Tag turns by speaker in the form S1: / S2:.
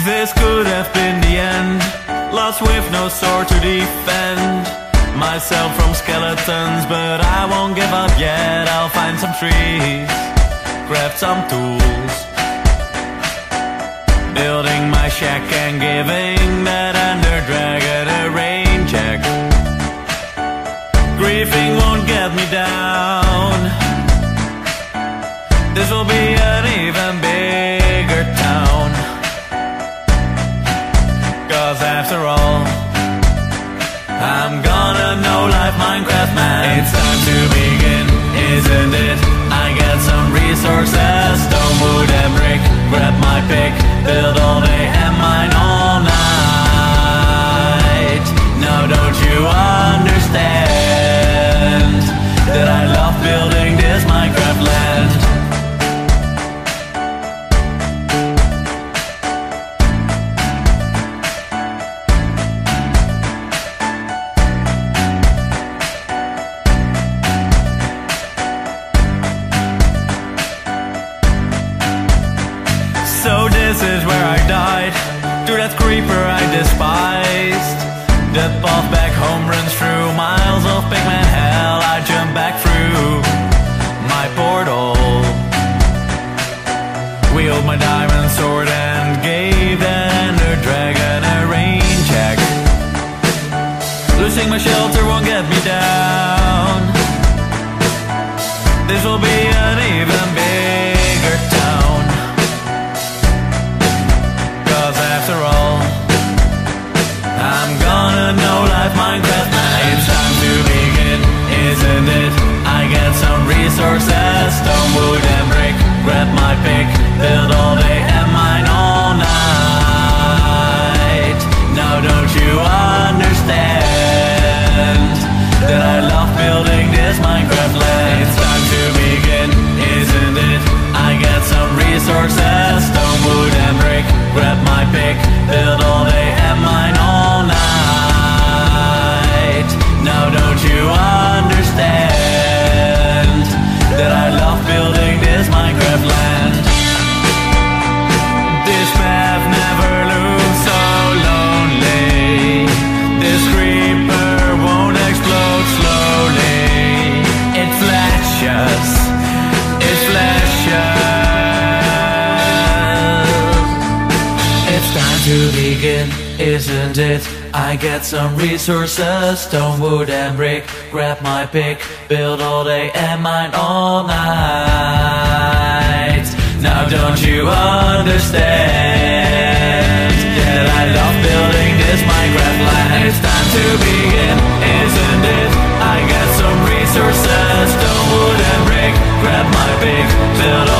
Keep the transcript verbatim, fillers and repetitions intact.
S1: This could have been the end, lost with no sword to defend myself from skeletons, but I won't give up yet. I'll find some trees, grab some tools, building my shack and giving that ender dragon a rain check. Grieving won't get me down. This will be an even bigger town, 'cause after all, I'm gonna know life Minecraft man. It's time to begin, isn't it? I get some resources, stone, wood and brick. Grab my pick, build all day and mine all night. Now don't you understand that I love building this Minecraft land? So this is where I died, to that creeper I despised. The path back home runs through miles of pigman hell. I jump back through my portal, wielded my diamond sword and gave that ender dragon a rain check. Losing my shelter won't get me down. This will be an even bigger town, after all, I'm gonna know life Minecraft man. It's time to begin, isn't it? I get some resources, stone, wood and brick. Grab my pick, build all day and mine all night. Now don't you understand that I love building this Minecraft land? It's time to begin, isn't it? I get some resources, stone, wood and brick. Grab my pick, build all day and mine all night. Now don't you understand that I love building this Minecraft land? This path never looks so lonely. This creeper won't explode slowly. It flashes, it flashes. To begin, isn't it? I get some resources, stone, wood and brick. Grab my pick, build all day and mine all night. Now don't you understand that I love building this Minecraft land? It's time to begin, isn't it? I get some resources, stone, wood and brick. Grab my pick, build all